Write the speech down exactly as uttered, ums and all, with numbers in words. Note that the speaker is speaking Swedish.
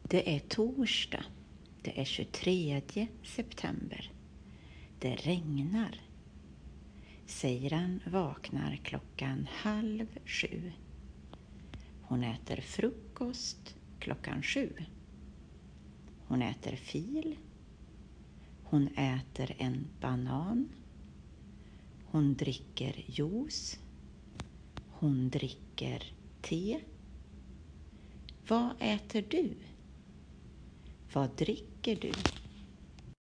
Det är torsdag. Det är tjugotredje september. Det regnar. Seiran vaknar klockan halv sju. Hon äter frukost klockan sju. Hon äter fil. Hon äter en banan. Hon dricker juice. Hon dricker te. Vad äter du? Vad dricker du?